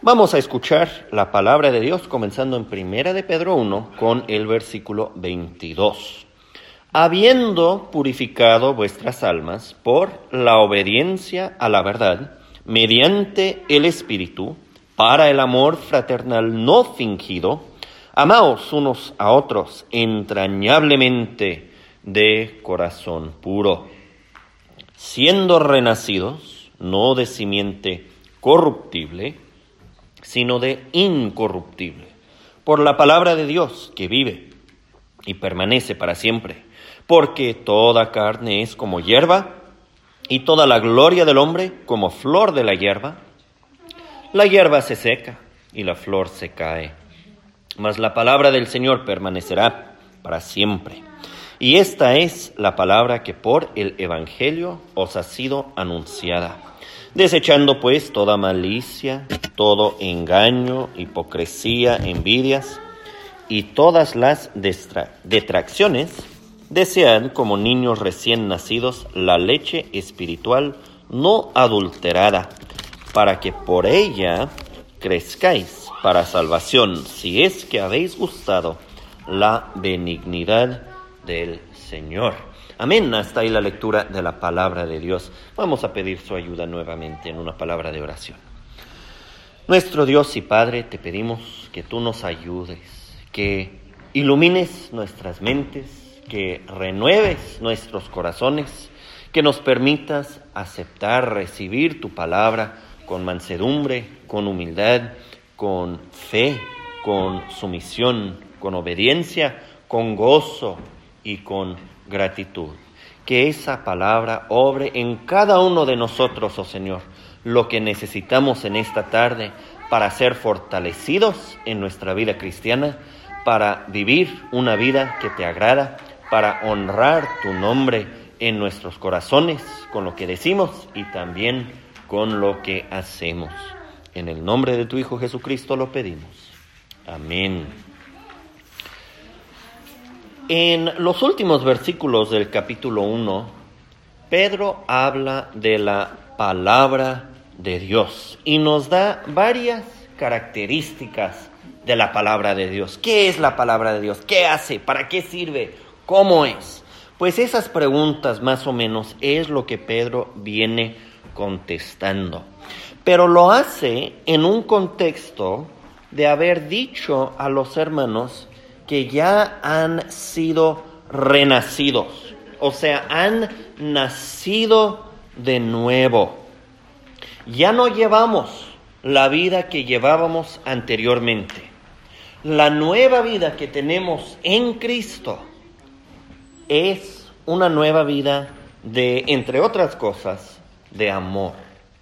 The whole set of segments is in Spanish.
Vamos a escuchar la palabra de Dios comenzando en 1 de Pedro 1 con el versículo 22. Habiendo purificado vuestras almas por la obediencia a la verdad, mediante el Espíritu, para el amor fraternal no fingido, amaos unos a otros entrañablemente de corazón puro, siendo renacidos, no de simiente corruptible, sino de incorruptible, por la palabra de Dios que vive y permanece para siempre. Porque toda carne es como hierba, y toda la gloria del hombre como flor de la hierba. La hierba se seca, y la flor se cae, mas la palabra del Señor permanecerá para siempre. Y esta es la palabra que por el Evangelio os ha sido anunciada. Desechando pues toda malicia, todo engaño, hipocresía, envidias y todas las detracciones, desead como niños recién nacidos la leche espiritual no adulterada, para que por ella crezcáis para salvación, si es que habéis gustado la benignidad del Señor. Amén. Hasta ahí la lectura de la palabra de Dios. Vamos a pedir su ayuda nuevamente en una palabra de oración. Nuestro Dios y Padre, te pedimos que tú nos ayudes, que ilumines nuestras mentes, que renueves nuestros corazones, que nos permitas aceptar, recibir tu palabra con mansedumbre, con humildad, con fe, con sumisión, con obediencia, con gozo y con gratitud. Que esa palabra obre en cada uno de nosotros, oh Señor, lo que necesitamos en esta tarde para ser fortalecidos en nuestra vida cristiana, para vivir una vida que te agrada, para honrar tu nombre en nuestros corazones, con lo que decimos y también con lo que hacemos. En el nombre de tu Hijo Jesucristo lo pedimos. Amén. En los últimos versículos del capítulo 1, Pedro habla de la palabra de Dios y nos da varias características de la palabra de Dios. ¿Qué es la palabra de Dios? ¿Qué hace? ¿Para qué sirve? ¿Cómo es? Pues esas preguntas más o menos es lo que Pedro viene contestando. Pero lo hace en un contexto de haber dicho a los hermanos que ya han sido renacidos, o sea, han nacido de nuevo. Ya no llevamos la vida que llevábamos anteriormente. La nueva vida que tenemos en Cristo es una nueva vida de, entre otras cosas, de amor.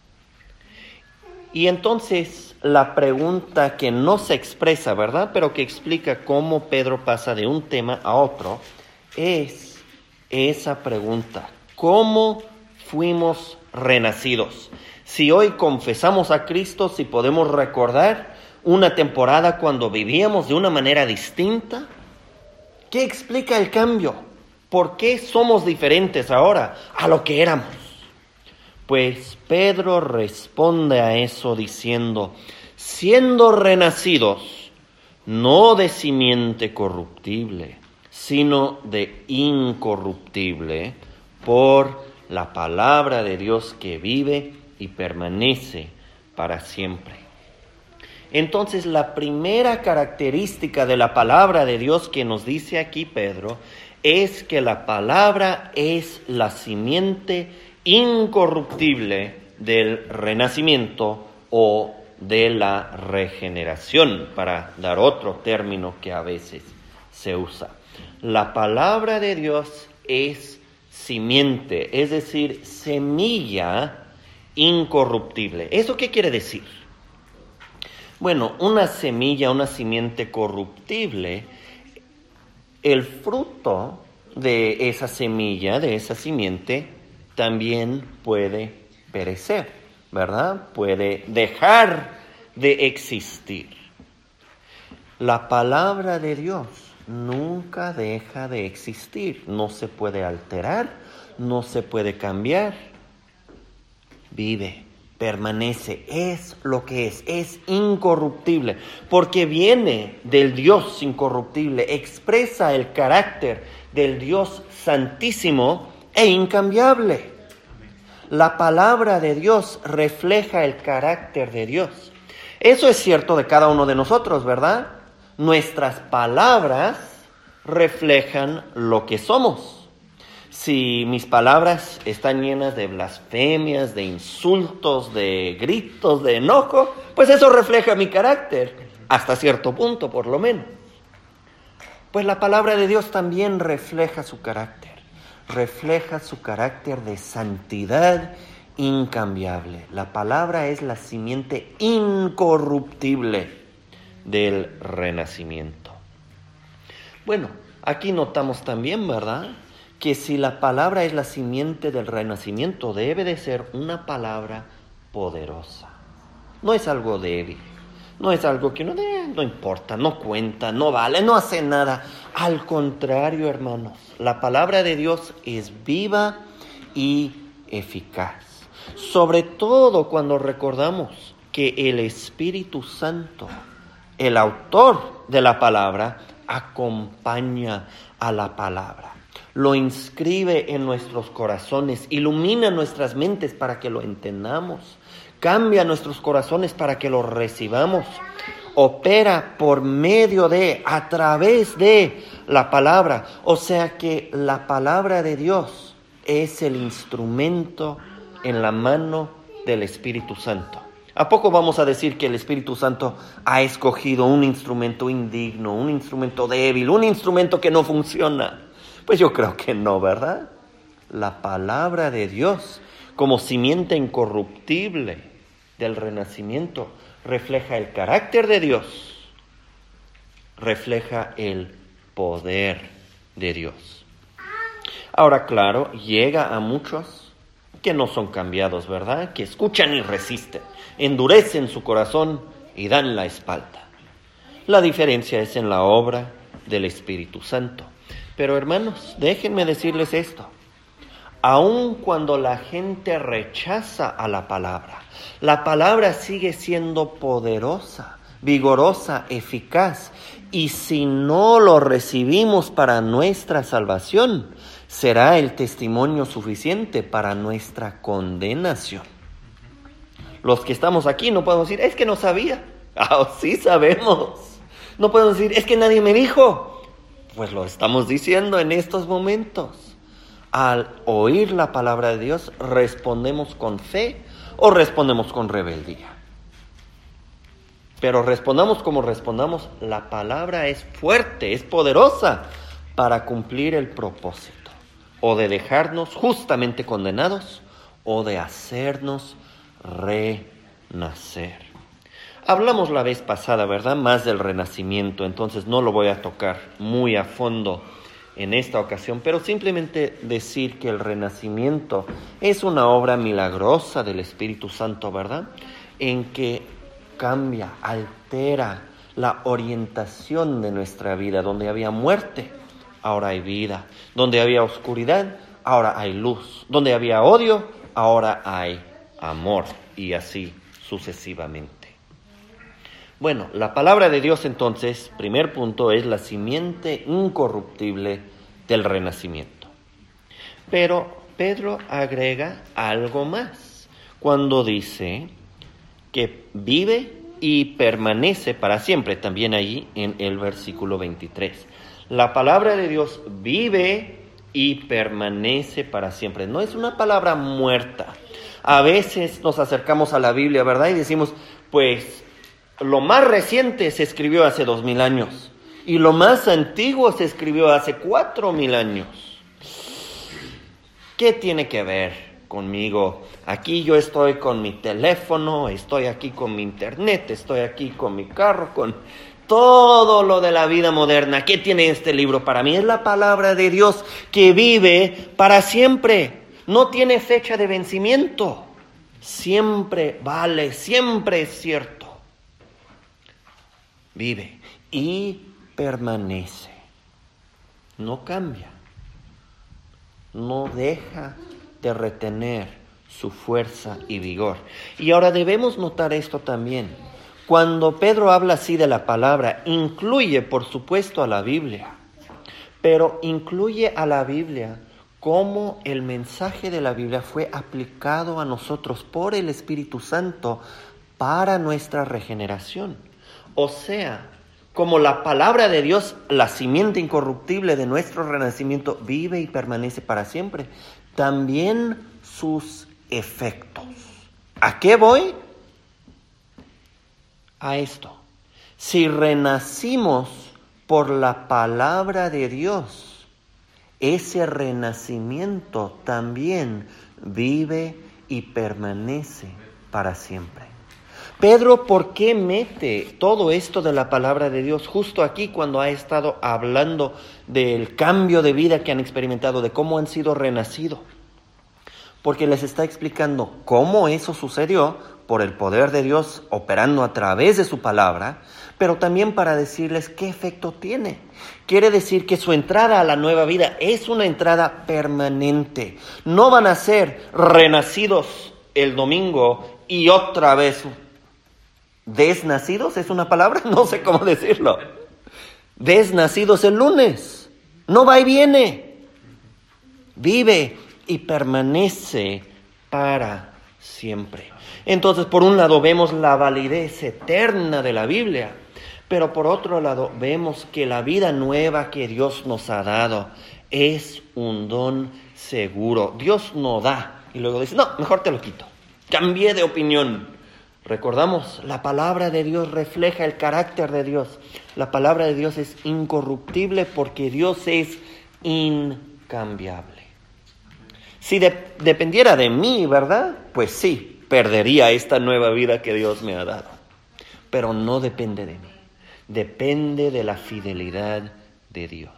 Y entonces la pregunta que no se expresa, ¿verdad?, pero que explica cómo Pedro pasa de un tema a otro, es esa pregunta: ¿cómo fuimos renacidos? Si hoy confesamos a Cristo, si podemos recordar una temporada cuando vivíamos de una manera distinta, ¿qué explica el cambio? ¿Por qué somos diferentes ahora a lo que éramos? Pues Pedro responde a eso diciendo: siendo renacidos, no de simiente corruptible, sino de incorruptible, por la palabra de Dios que vive y permanece para siempre. Entonces, la primera característica de la palabra de Dios que nos dice aquí Pedro es que la palabra es la simiente incorruptible del renacimiento o de la regeneración, para dar otro término que a veces se usa. La palabra de Dios es simiente, es decir, semilla incorruptible. ¿Eso qué quiere decir? Bueno, una semilla, una simiente corruptible, el fruto de esa semilla, de esa simiente, también puede perecer, ¿verdad? Puede dejar de existir. La palabra de Dios nunca deja de existir, no se puede alterar, no se puede cambiar, vive permanece, es lo que es incorruptible, porque viene del Dios incorruptible, expresa el carácter del Dios santísimo e incambiable. La palabra de Dios refleja el carácter de Dios. Eso es cierto de cada uno de nosotros, ¿verdad? Nuestras palabras reflejan lo que somos. Si mis palabras están llenas de blasfemias, de insultos, de gritos, de enojo, pues eso refleja mi carácter, hasta cierto punto por lo menos. Pues la palabra de Dios también refleja su carácter de santidad incambiable. La palabra es la simiente incorruptible del renacimiento. Bueno, aquí notamos también, ¿verdad?, que si la palabra es la simiente del renacimiento, debe de ser una palabra poderosa. No es algo débil, no es algo que no importa, no cuenta, no vale, no hace nada. Al contrario, hermanos, la palabra de Dios es viva y eficaz. Sobre todo cuando recordamos que el Espíritu Santo, el autor de la palabra, acompaña a la palabra. Lo inscribe en nuestros corazones, ilumina nuestras mentes para que lo entendamos, cambia nuestros corazones para que lo recibamos, opera por medio de, a través de la palabra. O sea que la palabra de Dios es el instrumento en la mano del Espíritu Santo. ¿A poco vamos a decir que el Espíritu Santo ha escogido un instrumento indigno, un instrumento débil, un instrumento que no funciona? Pues yo creo que no, ¿verdad? La palabra de Dios, como simiente incorruptible del renacimiento, refleja el carácter de Dios, refleja el poder de Dios. Ahora, claro, llega a muchos que no son cambiados, ¿verdad?, que escuchan y resisten, endurecen su corazón y dan la espalda. La diferencia es en la obra del Espíritu Santo. Pero hermanos, déjenme decirles esto. Aun cuando la gente rechaza a la palabra sigue siendo poderosa, vigorosa, eficaz. Y si no lo recibimos para nuestra salvación, será el testimonio suficiente para nuestra condenación. Los que estamos aquí no podemos decir, es que no sabía. Sí sabemos. No podemos decir, es que nadie me dijo. Pues lo estamos diciendo en estos momentos. Al oír la palabra de Dios, ¿respondemos con fe o respondemos con rebeldía? Pero respondamos como respondamos, la palabra es fuerte, es poderosa para cumplir el propósito, o de dejarnos justamente condenados, o de hacernos renacer. Hablamos la vez pasada, ¿verdad?, más del renacimiento, entonces no lo voy a tocar muy a fondo en esta ocasión, pero simplemente decir que el renacimiento es una obra milagrosa del Espíritu Santo, ¿verdad?, en que cambia, altera la orientación de nuestra vida. Donde había muerte, ahora hay vida. Donde había oscuridad, ahora hay luz. Donde había odio, ahora hay amor, y así sucesivamente. Bueno, la palabra de Dios entonces, primer punto, es la simiente incorruptible del renacimiento. Pero Pedro agrega algo más cuando dice que vive y permanece para siempre, también allí en el versículo 23. La palabra de Dios vive y permanece para siempre. No es una palabra muerta. A veces nos acercamos a la Biblia, ¿verdad?, y decimos, pues, lo más reciente se escribió hace 2000 años y lo más antiguo se escribió hace 4000 años. ¿Qué tiene que ver conmigo? Aquí yo estoy con mi teléfono, estoy aquí con mi internet, estoy aquí con mi carro, con todo lo de la vida moderna. ¿Qué tiene este libro para mí? Es la palabra de Dios que vive para siempre. No tiene fecha de vencimiento. Siempre vale, siempre es cierto. Vive y permanece. No cambia. No deja de retener su fuerza y vigor. Y ahora debemos notar esto también. Cuando Pedro habla así de la palabra, incluye por supuesto a la Biblia, pero incluye a la Biblia como el mensaje de la Biblia fue aplicado a nosotros por el Espíritu Santo para nuestra regeneración. O sea, como la palabra de Dios, la simiente incorruptible de nuestro renacimiento, vive y permanece para siempre, también sus efectos. ¿A qué voy? A esto. Si renacimos por la palabra de Dios, ese renacimiento también vive y permanece para siempre. Pedro, ¿por qué mete todo esto de la palabra de Dios justo aquí cuando ha estado hablando del cambio de vida que han experimentado, de cómo han sido renacidos? Porque les está explicando cómo eso sucedió por el poder de Dios operando a través de su palabra, pero también para decirles qué efecto tiene. Quiere decir que su entrada a la nueva vida es una entrada permanente. No van a ser renacidos el domingo y otra vez desnacidos, ¿es una palabra? No sé cómo decirlo. Desnacidos el lunes. No va y viene. Vive y permanece para siempre. Entonces, por un lado vemos la validez eterna de la Biblia, pero por otro lado vemos que la vida nueva que Dios nos ha dado es un don seguro. Dios no da y luego dice, no, mejor te lo quito. Cambié de opinión. Recordamos, la palabra de Dios refleja el carácter de Dios. La palabra de Dios es incorruptible porque Dios es incambiable. Si dependiera de mí, ¿verdad? Pues sí, perdería esta nueva vida que Dios me ha dado. Pero no depende de mí. Depende de la fidelidad de Dios.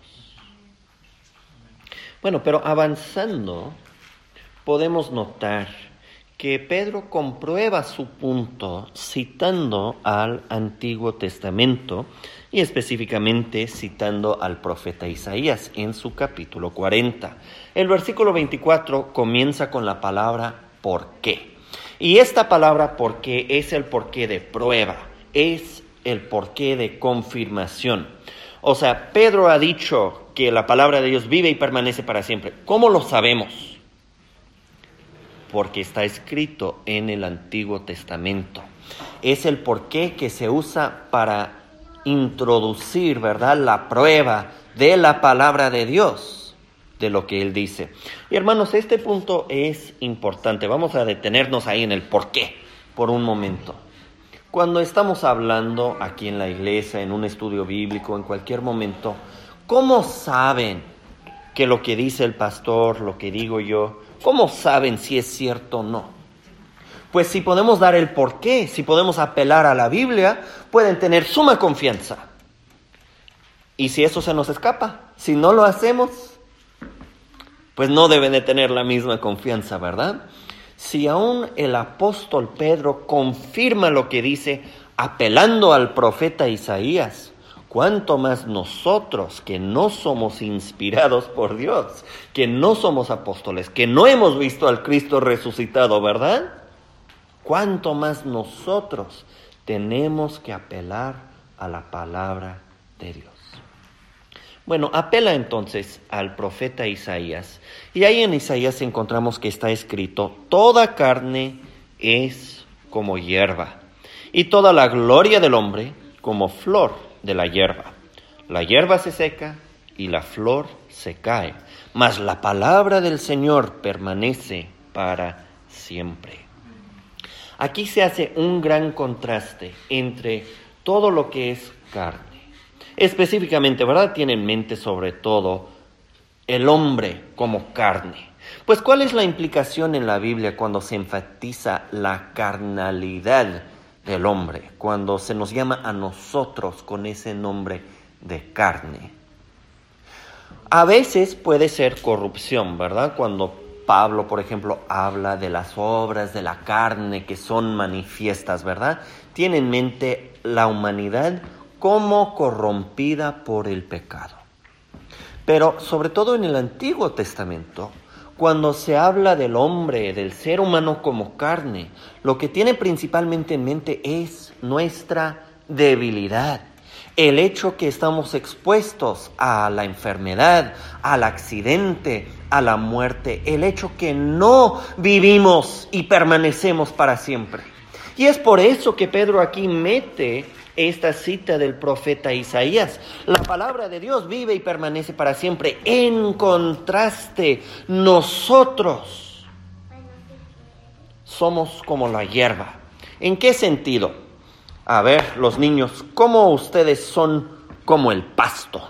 Bueno, pero avanzando, podemos notar que Pedro comprueba su punto citando al Antiguo Testamento y específicamente citando al profeta Isaías en su capítulo 40. El versículo 24 comienza con la palabra ¿por qué? Y esta palabra ¿por qué? Es el porqué de prueba, es el porqué de confirmación. O sea, Pedro ha dicho que la palabra de Dios vive y permanece para siempre. ¿Cómo lo sabemos? Porque está escrito en el Antiguo Testamento. Es el porqué que se usa para introducir, ¿verdad?, la prueba de la palabra de Dios, de lo que Él dice. Y hermanos, este punto es importante. Vamos a detenernos ahí en el porqué por un momento. Cuando estamos hablando aquí en la iglesia, en un estudio bíblico, en cualquier momento, ¿cómo saben que lo que dice el pastor, lo que digo yo, cómo saben si es cierto o no? Pues si podemos dar el porqué, si podemos apelar a la Biblia, pueden tener suma confianza. Y si eso se nos escapa, si no lo hacemos, pues no deben de tener la misma confianza, ¿verdad? Si aún el apóstol Pedro confirma lo que dice apelando al profeta Isaías, ¿cuánto más nosotros que no somos inspirados por Dios, que no somos apóstoles, que no hemos visto al Cristo resucitado, ¿verdad? ¿Cuánto más nosotros tenemos que apelar a la palabra de Dios? Bueno, apela entonces al profeta Isaías. Y ahí en Isaías encontramos que está escrito, toda carne es como hierba, y toda la gloria del hombre como flor de la hierba. La hierba se seca y la flor se cae, mas la palabra del Señor permanece para siempre. Aquí se hace un gran contraste entre todo lo que es carne. Específicamente, ¿verdad? Tiene en mente sobre todo el hombre como carne. Pues, ¿cuál es la implicación en la Biblia cuando se enfatiza la carnalidad del hombre? Cuando se nos llama a nosotros con ese nombre de carne. A veces puede ser corrupción, ¿verdad? Cuando Pablo, por ejemplo, habla de las obras de la carne que son manifiestas, ¿verdad? Tiene en mente la humanidad como corrompida por el pecado. Pero sobre todo en el Antiguo Testamento, Cuando se habla del hombre, del ser humano como carne, lo que tiene principalmente en mente es nuestra debilidad. El hecho que estamos expuestos a la enfermedad, al accidente, a la muerte. El hecho que no vivimos y permanecemos para siempre. Y es por eso que Pedro aquí mete esta cita del profeta Isaías. La palabra de Dios vive y permanece para siempre. En contraste, nosotros somos como la hierba. ¿En qué sentido? A ver, los niños, ¿cómo ustedes son como el pasto?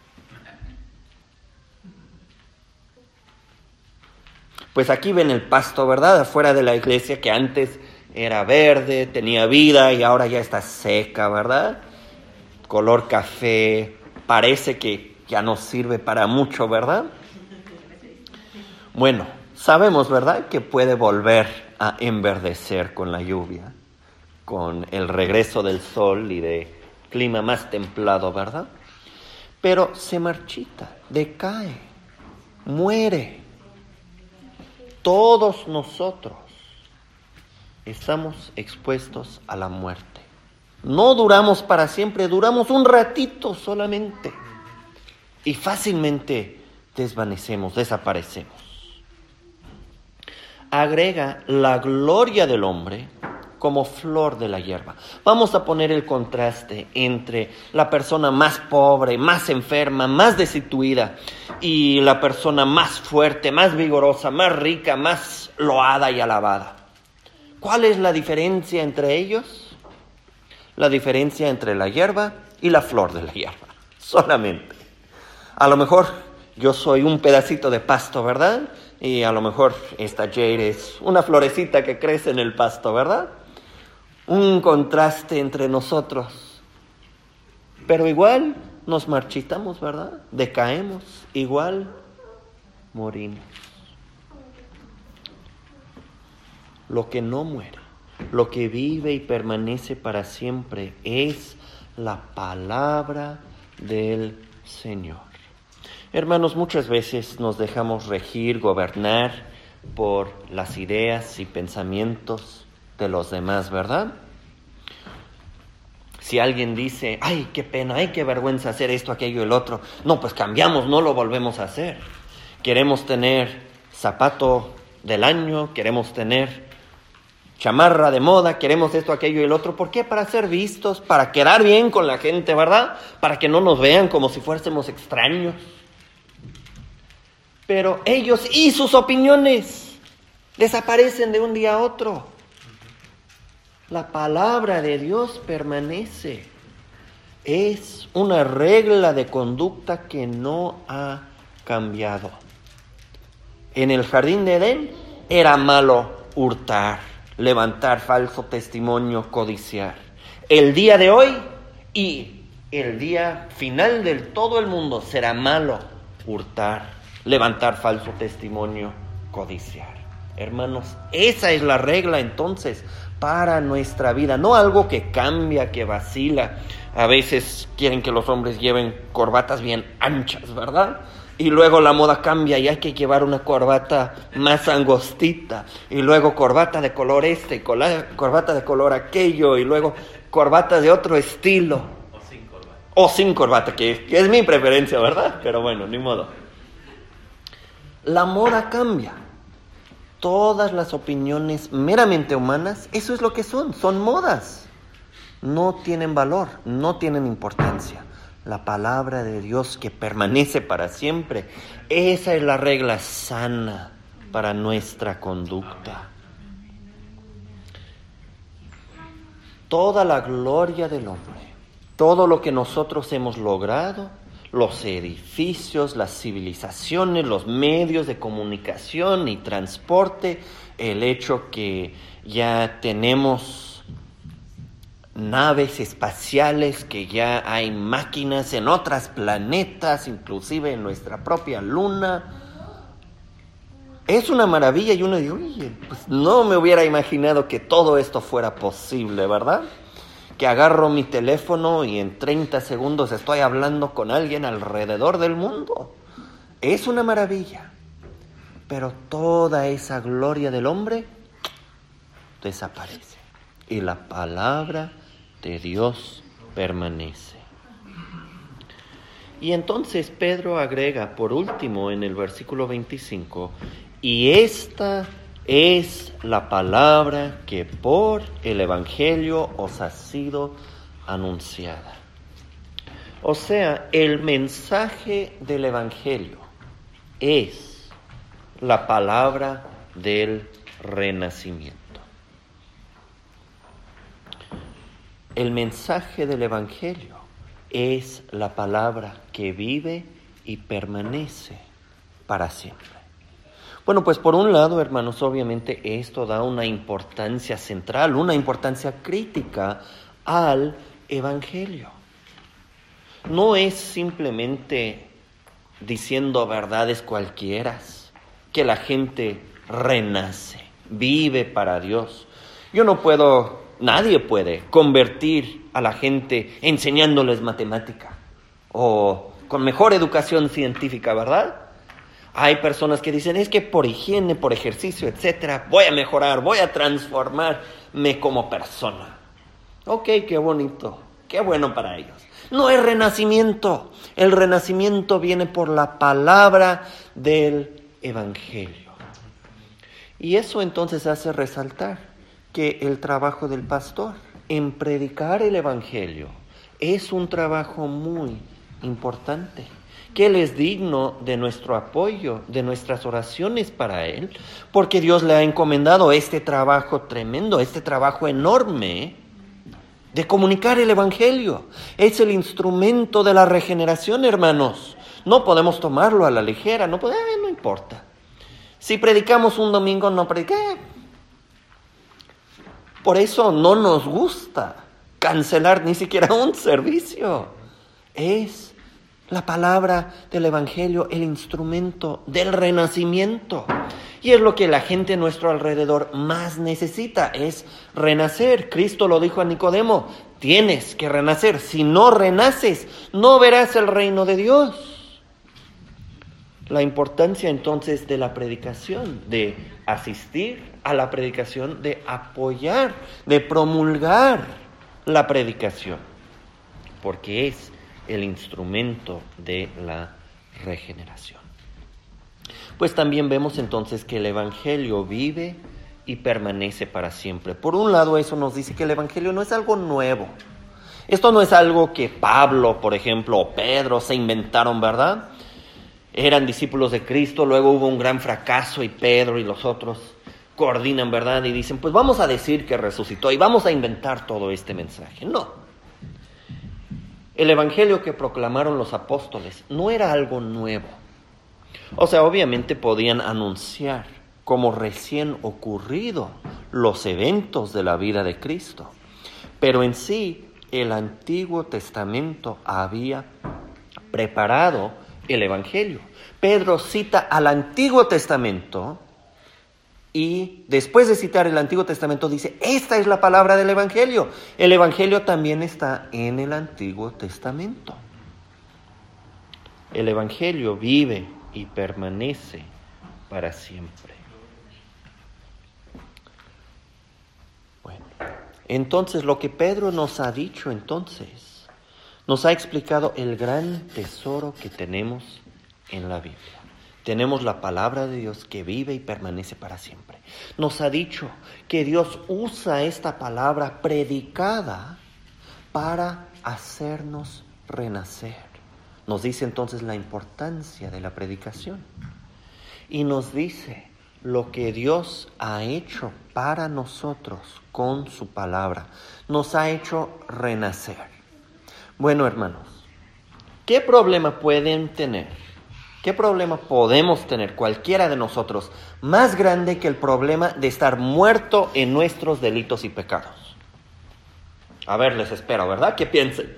Pues aquí ven el pasto, ¿verdad? Afuera de la iglesia, que antes era verde, tenía vida y ahora ya está seca, ¿verdad? Color café, parece que ya no sirve para mucho, ¿verdad? Bueno, sabemos, ¿verdad?, que puede volver a enverdecer con la lluvia, con el regreso del sol y de clima más templado, ¿verdad? Pero se marchita, decae, muere. Todos nosotros estamos expuestos a la muerte. No duramos para siempre, duramos un ratito solamente. Y fácilmente desvanecemos, desaparecemos. Agrega la gloria del hombre como flor de la hierba. Vamos a poner el contraste entre la persona más pobre, más enferma, más destituida y la persona más fuerte, más vigorosa, más rica, más loada y alabada. ¿Cuál es la diferencia entre ellos? La diferencia entre la hierba y la flor de la hierba, solamente. A lo mejor yo soy un pedacito de pasto, ¿verdad? Y a lo mejor esta Jade es una florecita que crece en el pasto, ¿verdad? Un contraste entre nosotros. Pero igual nos marchitamos, ¿verdad? Decaemos, igual morimos. Lo que no muere, lo que vive y permanece para siempre es la palabra del Señor. Hermanos, muchas veces nos dejamos regir, gobernar por las ideas y pensamientos de los demás, ¿verdad? Si alguien dice, ay, qué pena, ay, qué vergüenza hacer esto, aquello y el otro, no, pues cambiamos, no lo volvemos a hacer. Queremos tener zapato del año, queremos tener chamarra de moda, queremos esto, aquello y el otro. ¿Por qué? Para ser vistos, para quedar bien con la gente, ¿verdad? Para que no nos vean como si fuésemos extraños. Pero ellos y sus opiniones desaparecen de un día a otro. La palabra de Dios permanece. Es una regla de conducta que no ha cambiado. En el jardín de Edén era malo hurtar, levantar falso testimonio, codiciar. El día de hoy y el día final de todo el mundo será malo hurtar, levantar falso testimonio, codiciar. Hermanos, esa es la regla entonces para nuestra vida, no algo que cambia, que vacila. A veces quieren que los hombres lleven corbatas bien anchas, ¿verdad? Y luego la moda cambia y hay que llevar una corbata más angostita. Y luego corbata de color este, corbata de color aquello. Y luego corbata de otro estilo. O sin corbata, que es mi preferencia, ¿verdad? Pero bueno, ni modo. La moda cambia. Todas las opiniones meramente humanas, eso es lo que son modas. No tienen valor, no tienen importancia. La palabra de Dios que permanece para siempre, esa es la regla sana para nuestra conducta. Toda la gloria del hombre, todo lo que nosotros hemos logrado, los edificios, las civilizaciones, los medios de comunicación y transporte, el hecho que ya tenemos naves espaciales, que ya hay máquinas en otros planetas, inclusive en nuestra propia luna. Es una maravilla y uno dice, oye, pues no me hubiera imaginado que todo esto fuera posible, ¿verdad? Que agarro mi teléfono y en 30 segundos estoy hablando con alguien alrededor del mundo. Es una maravilla. pero toda esa gloria del hombre desaparece y la palabra de Dios permanece. Y entonces Pedro agrega por último en el versículo 25, y esta es la palabra que por el Evangelio os ha sido anunciada. O sea, el mensaje del Evangelio es la palabra del renacimiento. El mensaje del Evangelio es la palabra que vive y permanece para siempre. Bueno, pues por un lado, hermanos, obviamente esto da una importancia central, una importancia crítica al Evangelio. No es simplemente diciendo verdades cualquieras, que la gente renace, vive para Dios. Nadie puede convertir a la gente enseñándoles matemática o con mejor educación científica, ¿verdad? Hay personas que dicen, es que por higiene, por ejercicio, etcétera, voy a mejorar, voy a transformarme como persona. Ok, qué bonito, qué bueno para ellos. No es renacimiento. El renacimiento viene por la palabra del Evangelio. Y eso entonces hace resaltar que el trabajo del pastor en predicar el Evangelio es un trabajo muy importante, que Él es digno de nuestro apoyo, de nuestras oraciones para Él, porque Dios le ha encomendado este trabajo tremendo, este trabajo enorme de comunicar el Evangelio. Es el instrumento de la regeneración, hermanos. No podemos tomarlo a la ligera, no importa. Si predicamos un domingo, no prediqué. Por eso no nos gusta cancelar ni siquiera un servicio. Es la palabra del Evangelio el instrumento del renacimiento. Y es lo que la gente a nuestro alrededor más necesita, es renacer. Cristo lo dijo a Nicodemo, tienes que renacer. Si no renaces, no verás el reino de Dios. La importancia entonces de la predicación, de asistir a la predicación, de apoyar, de promulgar la predicación, porque es el instrumento de la regeneración. Pues también vemos entonces que el Evangelio vive y permanece para siempre. Por un lado, eso nos dice que el Evangelio no es algo nuevo. Esto no es algo que Pablo, por ejemplo, o Pedro se inventaron, ¿verdad? Eran discípulos de Cristo, luego hubo un gran fracaso y Pedro y los otros coordinan, ¿verdad? Y dicen, pues vamos a decir que resucitó y vamos a inventar todo este mensaje. No. El Evangelio que proclamaron los apóstoles no era algo nuevo. O sea, obviamente podían anunciar como recién ocurrido los eventos de la vida de Cristo. Pero en sí, el Antiguo Testamento había preparado el Evangelio. Pedro cita al Antiguo Testamento y después de citar el Antiguo Testamento dice, esta es la palabra del Evangelio. El Evangelio también está en el Antiguo Testamento. El Evangelio vive y permanece para siempre. Bueno, entonces lo que Pedro nos ha dicho entonces, nos ha explicado el gran tesoro que tenemos en la Biblia. Tenemos la palabra de Dios que vive y permanece para siempre. Nos ha dicho que Dios usa esta palabra predicada para hacernos renacer. Nos dice entonces la importancia de la predicación. Y nos dice lo que Dios ha hecho para nosotros con su palabra. Nos ha hecho renacer. Bueno, hermanos, ¿qué problema pueden tener? ¿Qué problema podemos tener cualquiera de nosotros más grande que el problema de estar muerto en nuestros delitos y pecados? A ver, les espero, ¿verdad? ¿Qué piensen?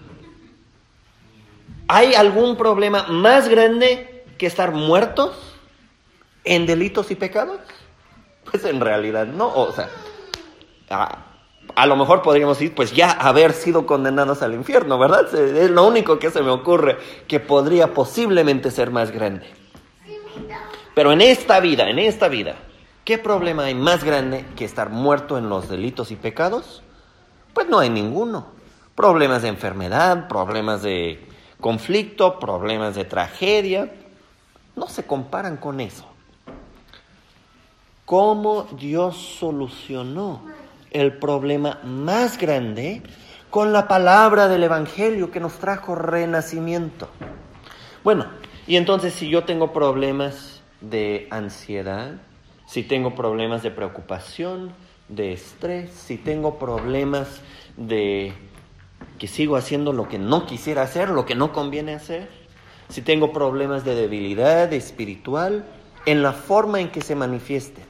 ¿Hay algún problema más grande que estar muertos en delitos y pecados? Pues en realidad no, o sea, a lo mejor podríamos decir, pues ya haber sido condenados al infierno, ¿verdad? Es lo único que se me ocurre que podría posiblemente ser más grande. Pero en esta vida, ¿qué problema hay más grande que estar muerto en los delitos y pecados? Pues no hay ninguno. Problemas de enfermedad, problemas de conflicto, problemas de tragedia, no se comparan con eso. ¿Cómo Dios solucionó el problema más grande con la palabra del Evangelio que nos trajo renacimiento? Bueno, y entonces si yo tengo problemas de ansiedad, si tengo problemas de preocupación, de estrés, si tengo problemas de que sigo haciendo lo que no quisiera hacer, lo que no conviene hacer, si tengo problemas de debilidad espiritual, en la forma en que se manifiesten,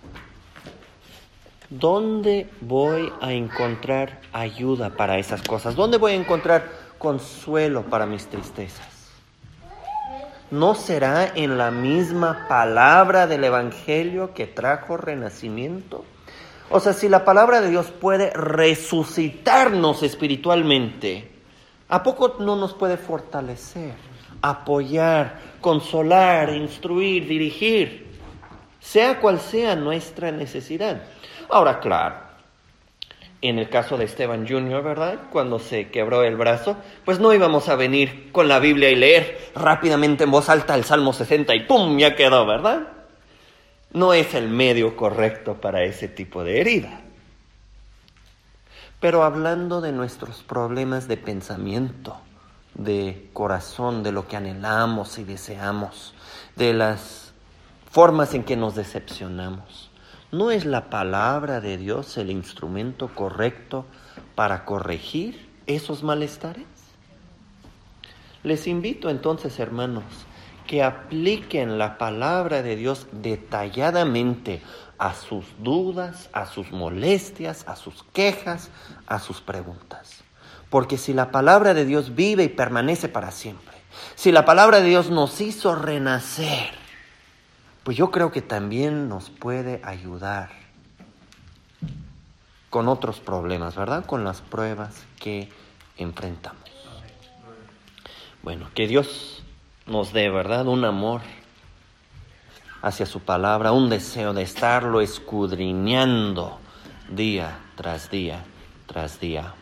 ¿dónde voy a encontrar ayuda para esas cosas? ¿Dónde voy a encontrar consuelo para mis tristezas? ¿No será en la misma palabra del Evangelio que trajo renacimiento? O sea, si la palabra de Dios puede resucitarnos espiritualmente, ¿a poco no nos puede fortalecer, apoyar, consolar, instruir, dirigir, sea cual sea nuestra necesidad? Ahora, claro, en el caso de Esteban Jr., ¿verdad? Cuando se quebró el brazo, pues no íbamos a venir con la Biblia y leer rápidamente en voz alta el Salmo 60 y ¡pum! Ya quedó, ¿verdad? No es el medio correcto para ese tipo de herida. Pero hablando de nuestros problemas de pensamiento, de corazón, de lo que anhelamos y deseamos, de las formas en que nos decepcionamos, ¿no es la palabra de Dios el instrumento correcto para corregir esos malestares? Les invito entonces, hermanos, que apliquen la palabra de Dios detalladamente a sus dudas, a sus molestias, a sus quejas, a sus preguntas. Porque si la palabra de Dios vive y permanece para siempre, si la palabra de Dios nos hizo renacer, pues yo creo que también nos puede ayudar con otros problemas, ¿verdad? Con las pruebas que enfrentamos. Bueno, que Dios nos dé, ¿verdad? Un amor hacia su palabra, un deseo de estarlo escudriñando día tras día tras día.